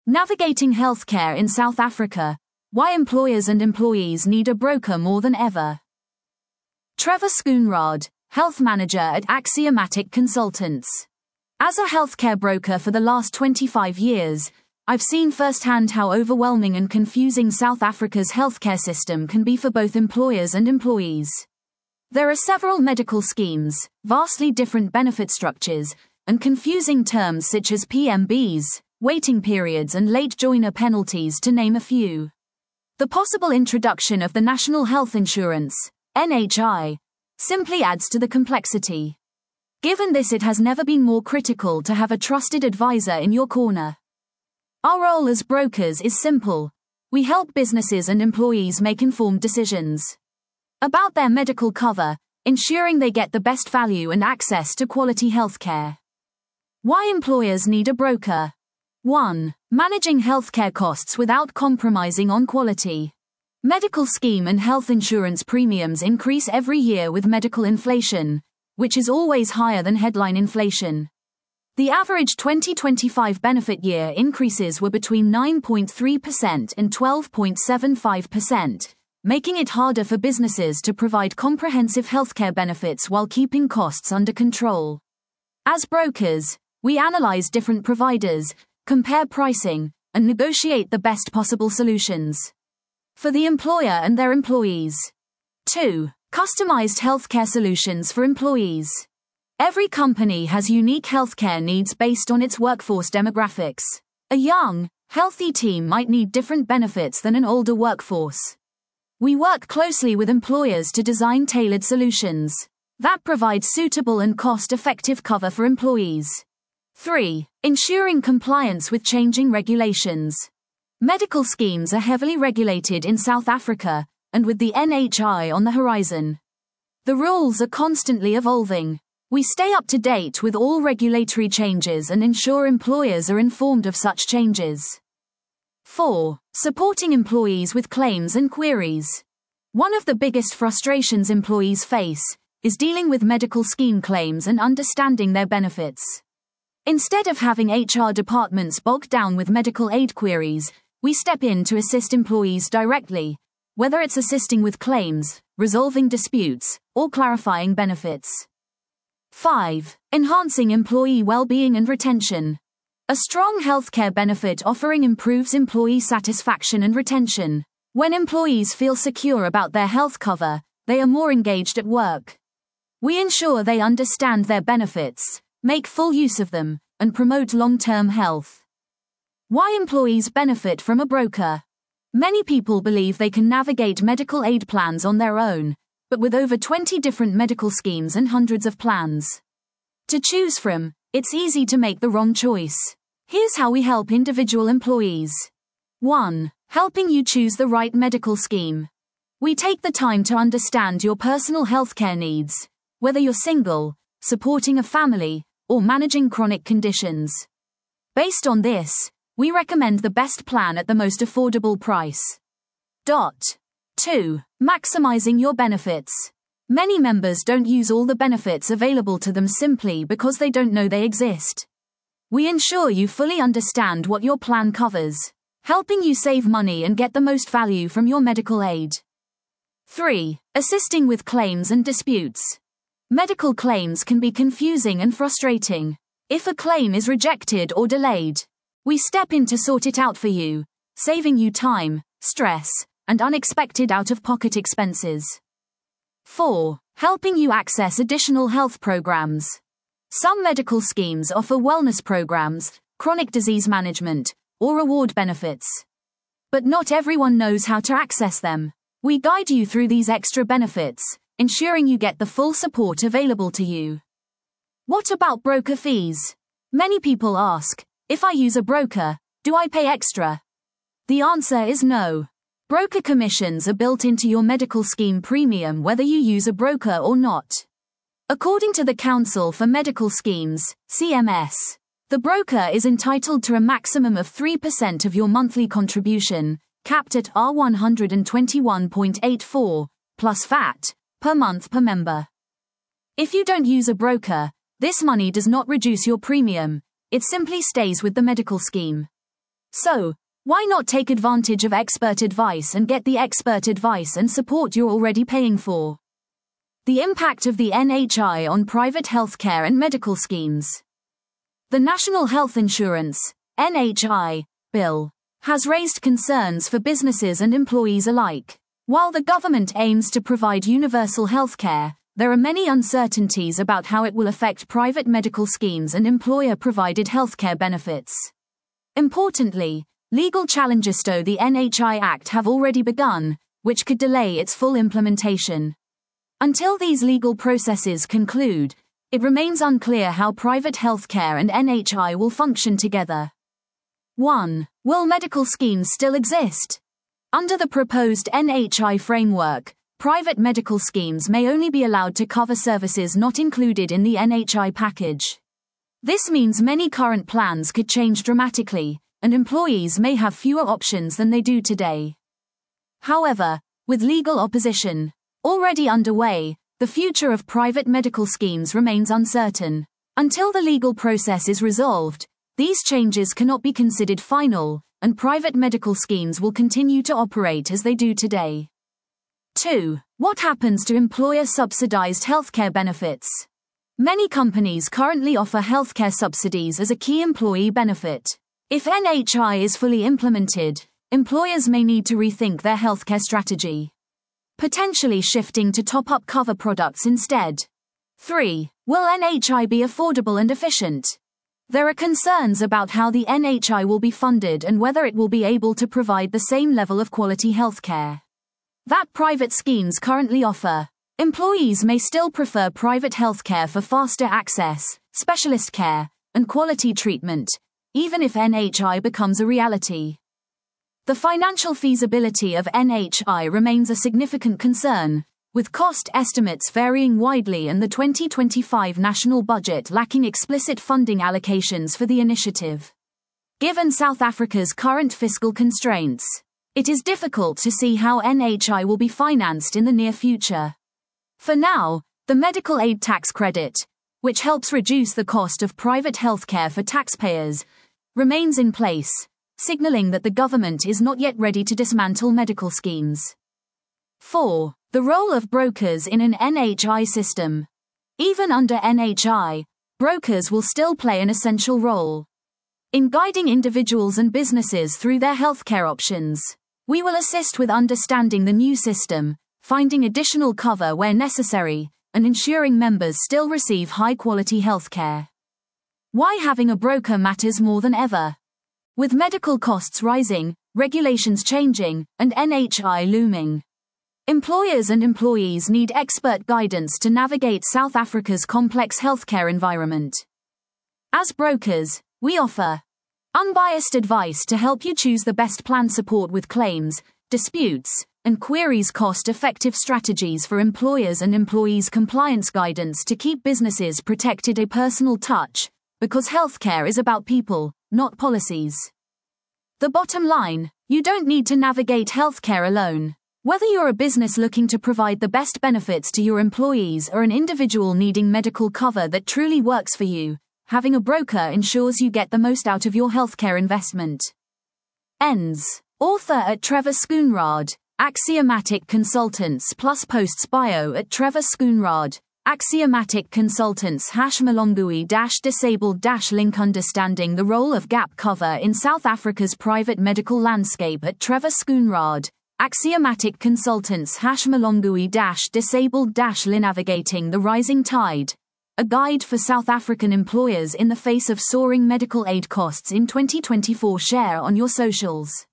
Navigating healthcare in South Africa. Why employers and employees need a broker more than ever. Trevor Schoonraad, Health Manager at Axiomatic Consultants. As a healthcare broker for the last 25 years, I've seen firsthand how overwhelming and confusing South Africa's healthcare system can be for both employers and employees. There are several medical schemes, vastly different benefit structures, and confusing terms such as PMBs, waiting periods and late joiner penalties to name a few. The possible introduction of the National Health Insurance, NHI, simply adds to the complexity. Given this, it has never been more critical to have a trusted advisor in your corner. Our role as brokers is simple. We help businesses and employees make informed decisions about their medical cover, ensuring they get the best value and access to quality healthcare. Why employers need a broker. 1. Managing healthcare costs without compromising on quality. Medical scheme and health insurance premiums increase every year with medical inflation, which is always higher than headline inflation. The average 2025 benefit year increases were between 9.3% and 12.75%, making it harder for businesses to provide comprehensive healthcare benefits while keeping costs under control. As brokers, we analyze different providers, compare pricing, and negotiate the best possible solutions for the employer and their employees. 2. Customized healthcare solutions for employees. Every company has unique healthcare needs based on its workforce demographics. A young, healthy team might need different benefits than an older workforce. We work closely with employers to design tailored solutions that provide suitable and cost-effective cover for employees. 3. Ensuring compliance with changing regulations. Medical schemes are heavily regulated in South Africa, and with the NHI on the horizon, the rules are constantly evolving. We stay up to date with all regulatory changes and ensure employers are informed of such changes. 4. Supporting employees with claims and queries. One of the biggest frustrations employees face is dealing with medical scheme claims and understanding their benefits. Instead of having HR departments bogged down with medical aid queries, we step in to assist employees directly, whether it's assisting with claims, resolving disputes, or clarifying benefits. 5. Enhancing employee well-being and retention. A strong healthcare benefit offering improves employee satisfaction and retention. When employees feel secure about their health cover, they are more engaged at work. We ensure they understand their benefits, make full use of them, and promote long-term health. Why employees benefit from a broker. Many people believe they can navigate medical aid plans on their own, but with over 20 different medical schemes and hundreds of plans to choose from, it's easy to make the wrong choice. Here's how we help individual employees. 1. Helping you choose the right medical scheme. We take the time to understand your personal healthcare needs, whether you're single, supporting a family, or managing chronic conditions. Based on this, we recommend the best plan at the most affordable price. 2. Maximizing your benefits. Many members don't use all the benefits available to them simply because they don't know they exist. We ensure you fully understand what your plan covers, helping you save money and get the most value from your medical aid. 3. Assisting with claims and disputes. Medical claims can be confusing and frustrating. If a claim is rejected or delayed, we step in to sort it out for you, saving you time, stress, and unexpected out-of-pocket expenses. 4. Helping you access additional health programs. Some medical schemes offer wellness programs, chronic disease management, or reward benefits. But not everyone knows how to access them. We guide you through these extra benefits, ensuring you get the full support available to you. What about broker fees? Many people ask, if I use a broker, do I pay extra? The answer is no. Broker commissions are built into your medical scheme premium whether you use a broker or not. According to the Council for Medical Schemes, CMS, the broker is entitled to a maximum of 3% of your monthly contribution, capped at R121.84, plus VAT, per month per member. If you don't use a broker, this money does not reduce your premium, it simply stays with the medical scheme. So, why not take advantage of expert advice and get the expert advice and support you're already paying for? The impact of the NHI on private healthcare and medical schemes. The National Health Insurance (NHI) bill has raised concerns for businesses and employees alike. While the government aims to provide universal healthcare, there are many uncertainties about how it will affect private medical schemes and employer-provided healthcare benefits. Importantly, legal challenges to the NHI Act have already begun, which could delay its full implementation. Until these legal processes conclude, it remains unclear how private healthcare and NHI will function together. 1. Will medical schemes still exist? Under the proposed NHI framework, private medical schemes may only be allowed to cover services not included in the NHI package. This means many current plans could change dramatically, and employees may have fewer options than they do today. However, with legal opposition already underway, the future of private medical schemes remains uncertain. Until the legal process is resolved, these changes cannot be considered final, and private medical schemes will continue to operate as they do today. 2. What happens to employer-subsidized healthcare benefits? Many companies currently offer healthcare subsidies as a key employee benefit. If NHI is fully implemented, employers may need to rethink their healthcare strategy, potentially shifting to top-up cover products instead. 3. Will NHI be affordable and efficient? There are concerns about how the NHI will be funded and whether it will be able to provide the same level of quality healthcare that private schemes currently offer. Employees may still prefer private healthcare for faster access, specialist care, and quality treatment, even if NHI becomes a reality. The financial feasibility of NHI remains a significant concern, with cost estimates varying widely and the 2025 national budget lacking explicit funding allocations for the initiative. Given South Africa's current fiscal constraints, it is difficult to see how NHI will be financed in the near future. For now, the medical aid tax credit, which helps reduce the cost of private healthcare for taxpayers, remains in place, signaling that the government is not yet ready to dismantle medical schemes. 4. The role of brokers in an NHI system. Even under NHI, brokers will still play an essential role in guiding individuals and businesses through their healthcare options. We will assist with understanding the new system, finding additional cover where necessary, and ensuring members still receive high-quality healthcare. Why having a broker matters more than ever. With medical costs rising, regulations changing, and NHI looming, employers and employees need expert guidance to navigate South Africa's complex healthcare environment. As brokers, we offer unbiased advice to help you choose the best plan, support with claims, disputes, and queries, cost-effective strategies for employers and employees, compliance guidance to keep businesses protected, a personal touch, because healthcare is about people, not policies. The bottom line, you don't need to navigate healthcare alone. Whether you're a business looking to provide the best benefits to your employees or an individual needing medical cover that truly works for you, having a broker ensures you get the most out of your healthcare investment. Ends. Author at Trevor Schoonraad, Axiomatic Consultants plus posts bio at Trevor Schoonraad, Axiomatic Consultants #Malongui-disabled link understanding the role of gap cover in South Africa's private medical landscape at Trevor Schoonraad, Axiomatic Consultants #Malongui-disabled navigating the rising tide. A guide for South African employers in the face of soaring medical aid costs in 2024. Share on your socials.